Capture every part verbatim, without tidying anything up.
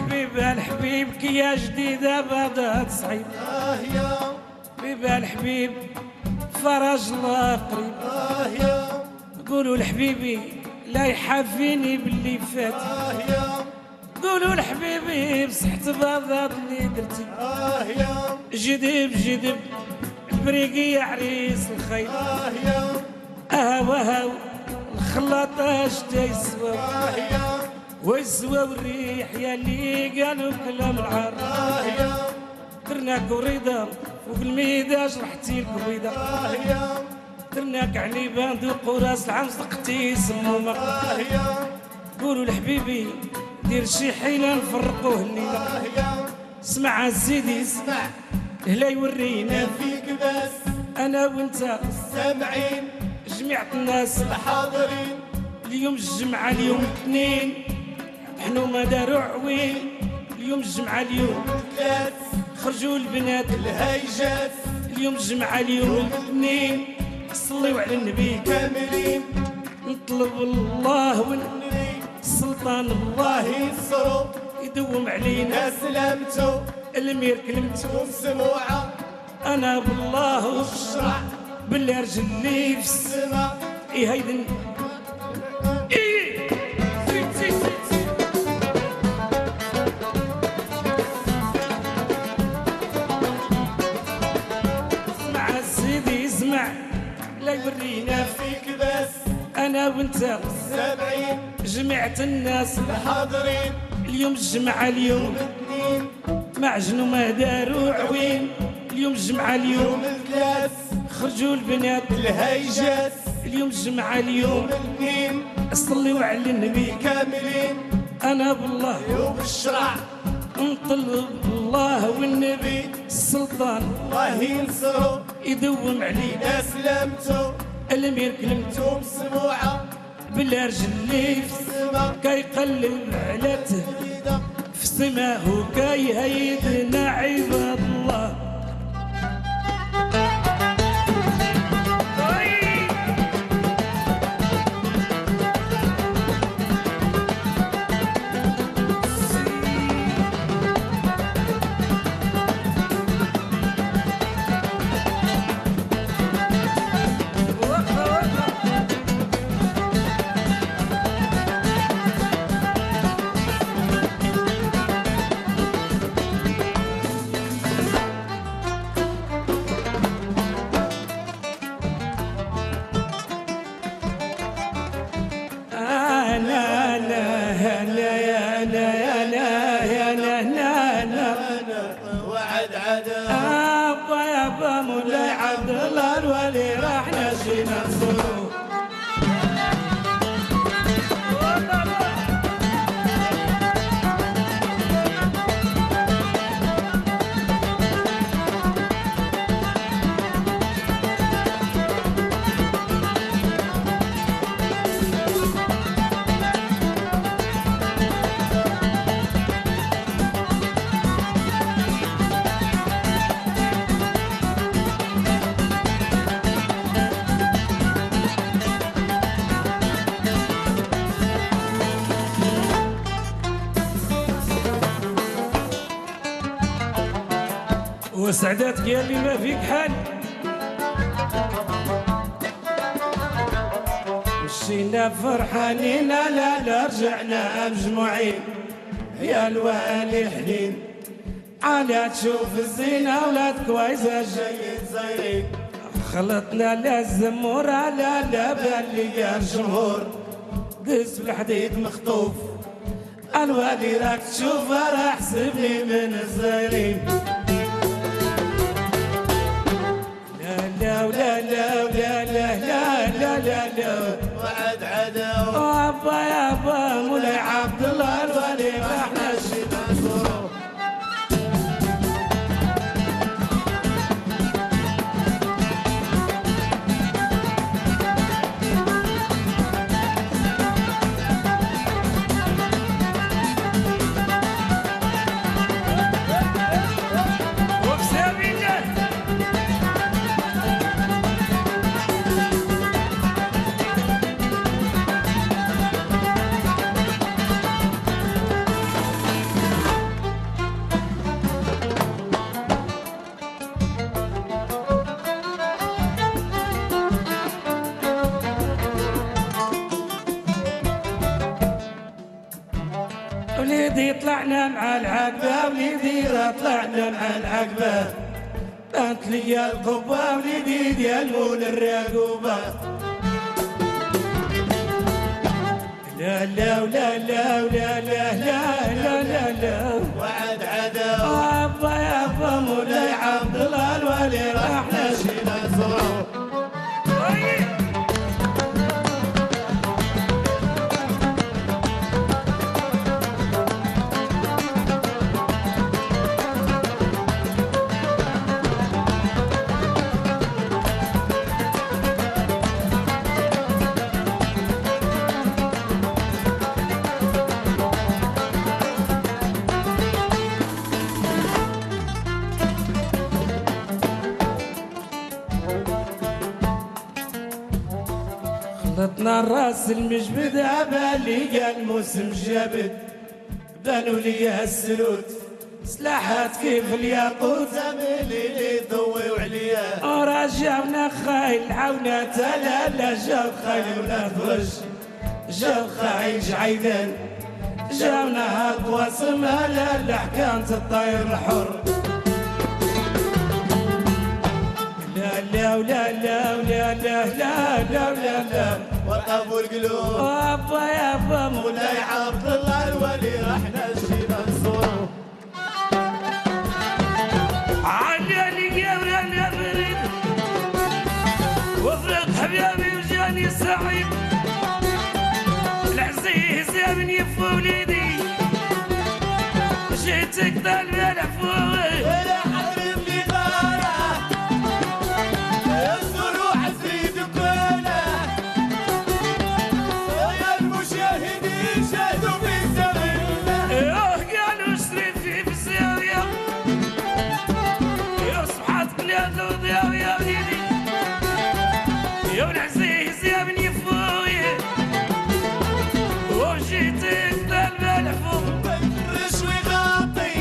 بيبان حبيبك يا جديدة بعدها تصعيب آه يا بيبان حبيب فرج الله قريب آه يا قولوا لحبيبي لا يحافيني باللي فات آه يا قولوا لحبيبي بصحت بعضات اللي درتي آه يا جدب جدب البريقي يا عريس الخير آه يا اهو اهو الخلاط اش يسوى آه يا ويسوى والريح يا اللي قالوا كلام العار آه يا درناك وريضة فوق الميدان جرحتي الكويدة آه يا درناك عليبان ذوق وراس العم صدقتي سمومة آه يا قولوا لحبيبي دير شي حيلة نفرقوه الليلة آه يا اسمع سيدي اسمع هلا يورينا فيك بس انا وانت سامعين جميع الناس الحاضرين اليوم الجمعة اليوم الاثنين حنو ما داروا عوين اليوم الجمعة اليوم ثلاث خرجوا البنات الهيجات اليوم الجمعة اليوم الاثنين صليوا على النبي كاملين نطلب الله والسلطان الله ينصروا يدوم علينا يا سلامته المير كلمته ومسموعة انا بالله والشرع بالله رجلي في السما السما اي هيدن اي زيد زيد زيد اسمع سيدي اسمع لا يورينا فيك بس انا وانت سامعين جمعت الناس الحاضرين اليوم الجمعة اليوم الاثنين معجن وما داروا عوين اليوم الجمعة اليوم يوم الثلاث خرجوا البنات الهيجات اليوم الجمعة اليوم الاثنين صليوا على النبي كاملين انا بالله يوم الشرع نطلب الله والنبي السلطان الله ينصروا يدوم علينا يا سلامته الامير كلمته ومسموعة بالله رجلي في السما كيقلب على جديدة في سماه كيهيدنا عباد الله وعد عدا ابا يابا مولاي عبد الله الولي راح نجينا نزورو وسعداتك يا اللي ما فيك حال مشينا فرحانين لا لا رجعنا مجموعين يا الوالي حنين على تشوف الزينة ولاد كويسة جايين زايرين خلطنا لا الزمور على لا باللي الجمهور دز بالحديد مخطوف الوالي راك تشوفها راح سيبني من الزايرين لا لا لا لا لا لا لا لا لا وعد عدا ابا يابا مولاي عبد الله الولي راح نجينا نزورو طلعنا مع العقبة وليدي طلعنا مع العقبة بانت لي القبة وليدي ديال مول الرقوبة لا لا لا لا لا لا لا لا لا لا وعد عدا أبا يا أبا مولاي عبد الله الولي راح نشينا نزوره خلطنا الراس المجبد عبالي قال موسم جابد بانوا لي هالسلوت سلاحات كيف الياقوت زميلي لي ضوي وعليا وراجعنا خايل عونا تلا لا جاب خايل ولا فرش جاب خايل جعيدان جاونا هالقواسم هلا الحكام الطير الحر لا لا لا لا لا لا لا لا لا وقفوا القلوب أبا يا أبا مولاي عبد الله الولي راح نشينا نزوره علاني قبرنا بريد وفرق حبيبي وجاني سعيد العزيز يا من يفو وليدي جيتك ذا العفوي ولا حرم لي غاره الزروع زيد كله يا المشاهدين شاهدوا في سبيل الله يوه قالوا اشرفي في الزاوية يا صبحات بلاد وضياء يا وليدي يا العزيز يا من يفوي وجيتك ذا العفوي رشوي غاطي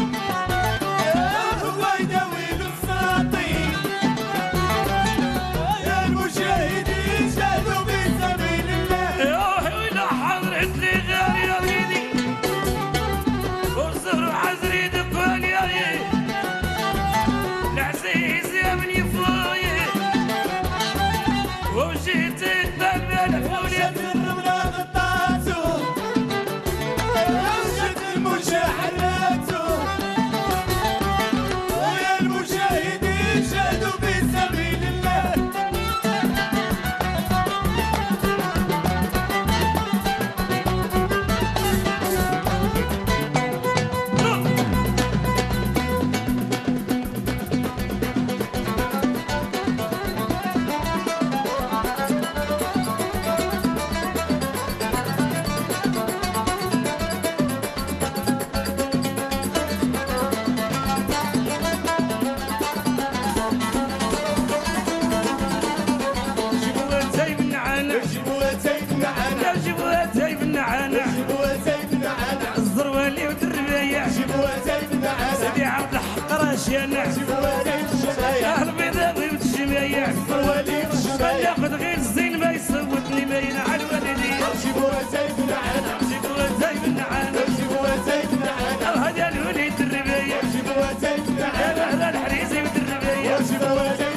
هو يداوي الساطي يا المشاهدين شاهدوا في سبيل الله يوه ولا حضرت لي غير يا وليدي وزر عزري دقال يا وليدي العزيز يا من يفوي وجيتك ذا العفوي شد الرملة غطاتو شد المنشا حراتو يا المشاهدين شاهدوا في سبيل الله جيبوا زيب النعانة جيبوا زيت معنا لا جيبوا زيب النعانة جيبوا زيت معنا الزروالي ودربية جيبوا زيت معنا سيدي عبد الحق راشينا جيبوا زيت الشبايا اهل بيضاوي وتشمية الوليد الشبايا ياخذ غير الزين ما يصوتني ما ينعل والدي جيبوا زيت معنا جيبوا زيب النعانة جيبوا زيت معنا هذا الوليد الربية جيبوا زيت معنا هذا الحريزي ودربية جيبوا زيت